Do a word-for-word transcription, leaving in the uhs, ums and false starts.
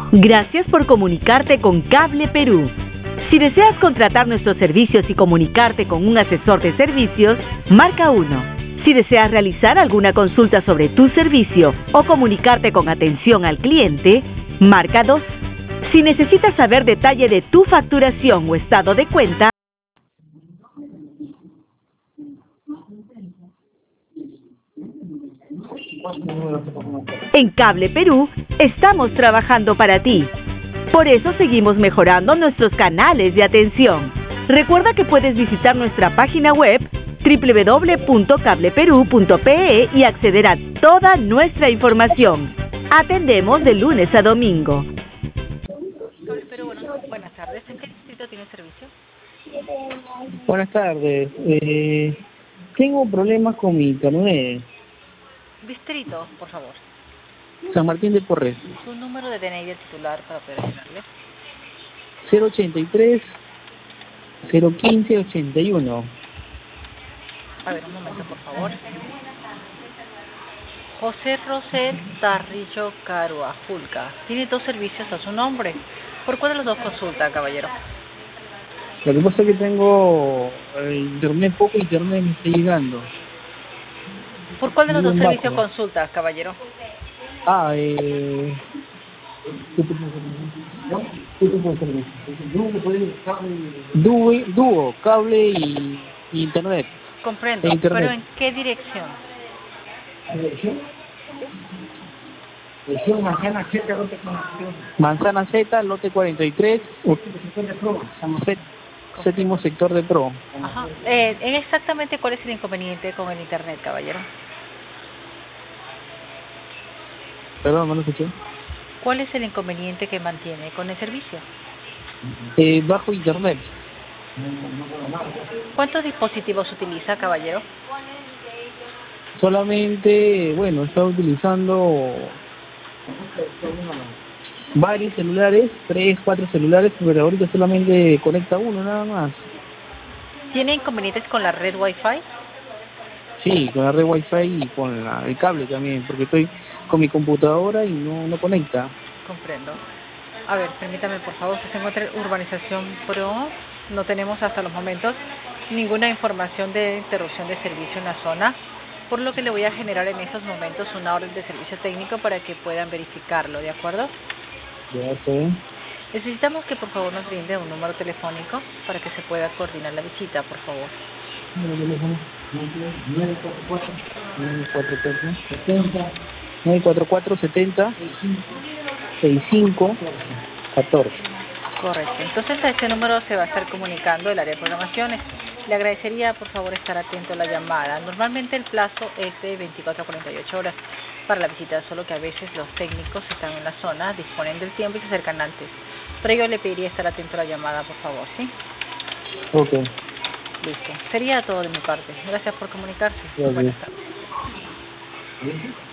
Gracias por comunicarte con Cable Perú. Si deseas contratar nuestros servicios y comunicarte con un asesor de servicios, marca uno. Si deseas realizar alguna consulta sobre tu servicio o comunicarte con atención al cliente, marca dos. Si necesitas saber detalle de tu facturación o estado de cuenta, en Cable Perú estamos trabajando para ti. Por eso seguimos mejorando nuestros canales de atención. Recuerda que puedes visitar nuestra página web doble u doble u doble u punto cable perú punto pe e y acceder a toda nuestra información. Atendemos de lunes a domingo. Cable Perú, buenas, buenas tardes. ¿En qué distrito tiene servicio? Buenas tardes. Eh, tengo problemas con mi internet. Distrito, por favor. San Martín de Porres. Su número de D N I del titular para poder ayudarle. cero ochenta y tres, cero quince, ochenta y uno. A ver, un momento, por favor. José Rosel Tarrillo Caruajulca. Tiene dos servicios a su nombre. ¿Por cuál de los dos consulta, caballero? Lo que pasa es que tengo eh, internet, poco internet me está llegando. ¿Por cuál de los dos Muy servicios bajo. consulta, caballero? Ah, eh... ¿Qué tipo de servicio? ¿No? ¿Qué tipo de servicio? Dúo, dúo, cable y, y internet. Comprendo, E internet. pero ¿en qué dirección? ¿Dirección? Dirección Manzana Z, lote Manzana Z, lote cuarenta y tres, Set- séptimo sector de Pro. Ajá. Eh, ¿en exactamente cuál es el inconveniente con el internet, caballero? Perdón, no lo escuché. ¿Cuál es el inconveniente que mantiene con el servicio? Eh, bajo internet. ¿Cuántos dispositivos utiliza, caballero? Solamente, bueno, estaba utilizando varios celulares, tres, cuatro celulares, pero ahorita solamente conecta uno nada más. ¿Tiene inconvenientes con la red Wi-Fi? Sí, con la red Wi-Fi y con la, el cable también, porque estoy con mi computadora y no, no conecta. Comprendo. A ver, permítame, por favor, que se encuentra en Urbanización Pro. No tenemos hasta los momentos ninguna información de interrupción de servicio en la zona, por lo que le voy a generar en estos momentos una orden de servicio técnico para que puedan verificarlo, ¿de acuerdo? Ya sé. Necesitamos que por favor nos brinde un número telefónico para que se pueda coordinar la visita, por favor. nueve cuatro cuatro, nueve cuatro cuatro, setenta, nueve cuatro cuatro, setenta, sesenta y cinco, catorce. Correcto. Entonces a este número se va a estar comunicando el área de programaciones. Le agradecería por favor estar atento a la llamada. Normalmente el plazo es de veinticuatro a cuarenta y ocho horas para la visita, solo que a veces los técnicos están en la zona, disponen del tiempo y se acercan antes. Pero yo le pediría estar atento a la llamada, por favor, ¿sí? Ok. Listo. Sería todo de mi parte. Gracias por comunicarse. Gracias. Buenas tardes.